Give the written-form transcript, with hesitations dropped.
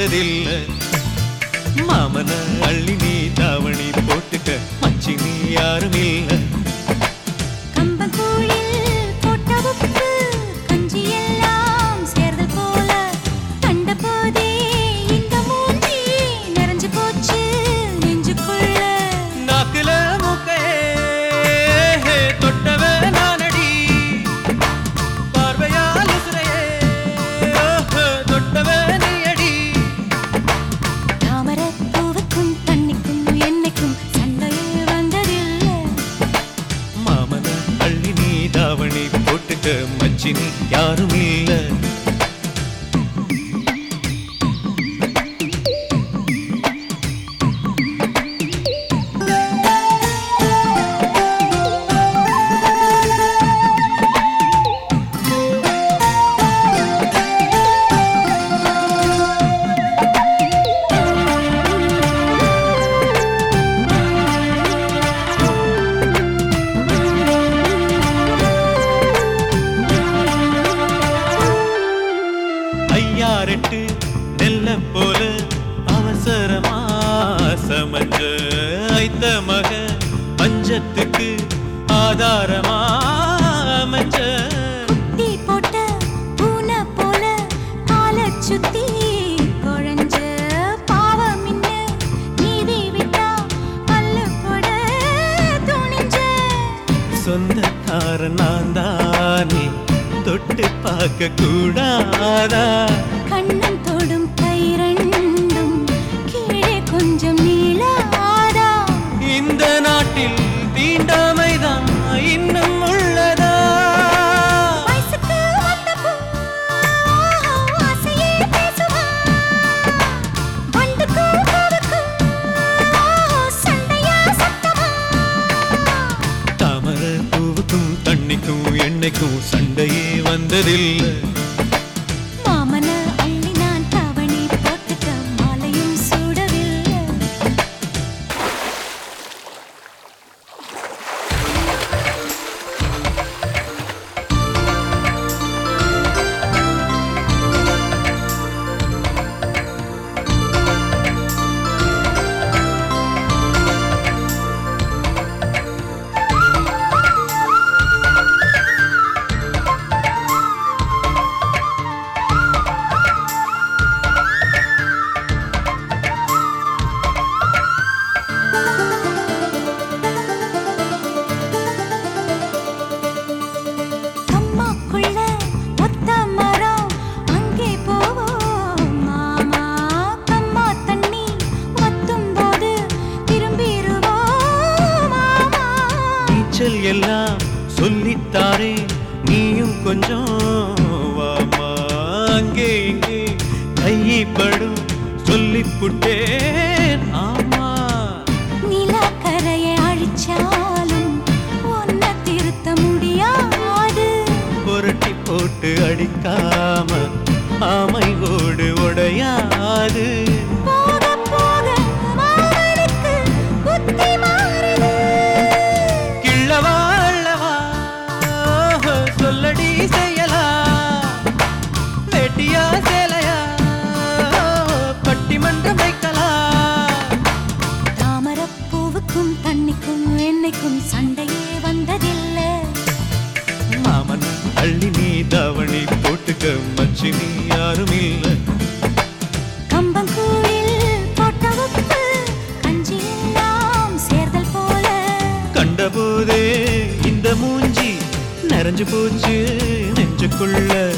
வந்ததில்ல. மாமன அள்ளி நீ தாவணி போட்டுக்க மச்சி நீ யாரும் இல்ல. மச்சினி யாரும் இல்ல. ஐயாரெட்டு நெல்ல போல அவசரமா சமஞ்ச ஐத்த மக பஞ்சத்துக்கு ஆதாரமா அமைச்ச குட்டி போட்ட பூனை போல கால சுத்தி குழஞ்ச பாவம் இன்ன நீதி விட்டா பல்லு போட துணிஞ்ச சொந்தக்காரன் நான் தானே தொட்டு பார்க்க கூடாதா. கண்ணன் தொடும் கை ரெண்டும் கீழே கொஞ்சம் நீளாதா. இந்த நாட்டில் தீண்டாமைதான் இன்னும் உள்ளதா. வயசுக்கு வந்த பூ ஆசையே பேசுவா. வண்டுக்கும் பூவுக்கும் சண்டையா சத்தமா. தாமர பூவுக்கும் தண்ணிக்கும் எண்ணெய்க்கும் சண்டையே வந்ததில்லை. மாமன அள்ளி நான் தாவணி போட்டுக்க மாலையும் சூடவில்லை. எல்லாம் சொல்லித்தாரே நீயும் கொஞ்சம் வாமா. அங்கே இங்கே கைப்படும் சொல்லிப்புட்டேன் ஆமா. நிலக்கரையை அழிச்சாலும் ஒன்ன திருத்த முடியாது. புரட்டி போட்டு அடிக்காம ஆமை ஓடு உடையாது. போக போக மாமனுக்கு புத்தி மாறுது. கிள்ளவா அள்ளவா சொல்லடி செய்யலா. வெட்டியா சேலையா பட்டிமன்றம் வைக்கலாம். தாமரப்பூவுக்கும் தண்ணிக்கும் எண்ணெய்க்கும் சண்டையே வந்ததில்லை. மாமன் அள்ளி நீ தாவணி போட்டுக்க மச்சினி யாரும் இல்ல. கம்பங்கூழில் போட்ட உப்பு கஞ்சி எல்லாம் சேர்தல் போல. கண்டபோதே இந்த மூஞ்சி நிறைஞ்சு போச்சு நெஞ்சுக்குள்ள.